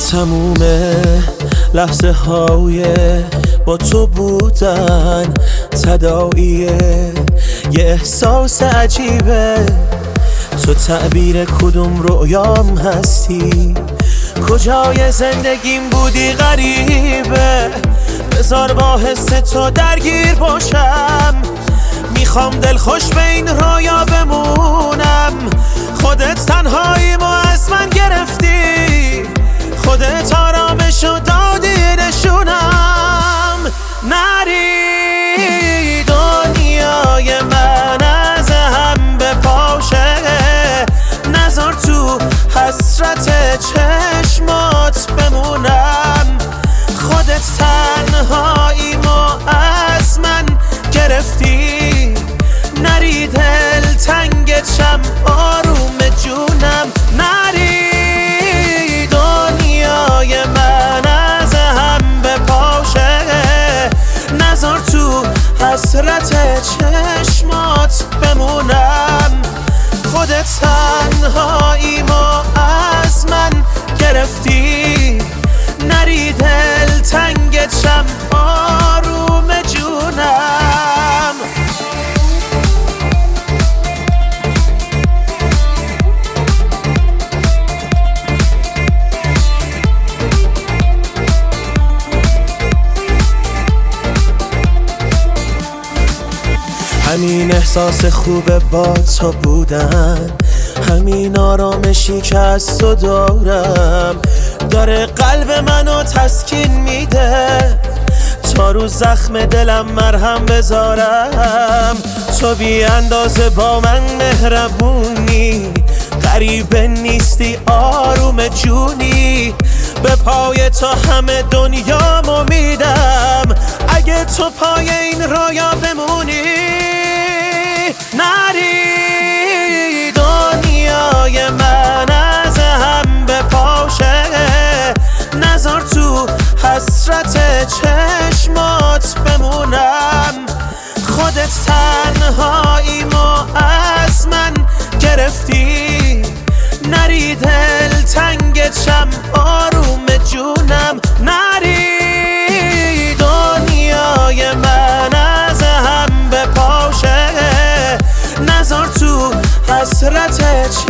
تموم لحظه های با تو بودن تداعیه یه احساس عجیبه. تو تعبیر کدوم رویام هستی، کجای زندگیم بودی غریبه. بذار با حس تو درگیر باشم، میخوام دلخوش به این رویا بمونم. خودت تنهاییمو از من گرفتی، خودت آرامشو دادی نشونم. نری دنیای من از هم بپاشه، نذار تو حسرت چشمات بمونم. خودت تنهاییمو از من گرفتی، نری دل تنگت آروم جونم. نری دنیای من از هم بپاشه، نذار تو حسرت چشمات بمونم. خودت تنهاییمو از من گرفتی، نری دل تنگت آروم جونم. همین احساس خوبه با تو بودن، همین آرامشی که از تو دارم، داره قلب منو تسکین میده. تا رو زخم دلم مرهم بذارم، تو بی اندازه با من مهربونی. غریبه نیستی آروم جونی، به پای تو همه دنیامو میدم. اگه تو پای این رویا بمونی، نری دنیای من از هم بپاشه، نذار تو حسرت چشمات بمونم. خودت تنهاییمو از من گرفتی، نری دل تنگت آروم جونم. نری دنیای من از هم بپاشه، نذار تو حسرت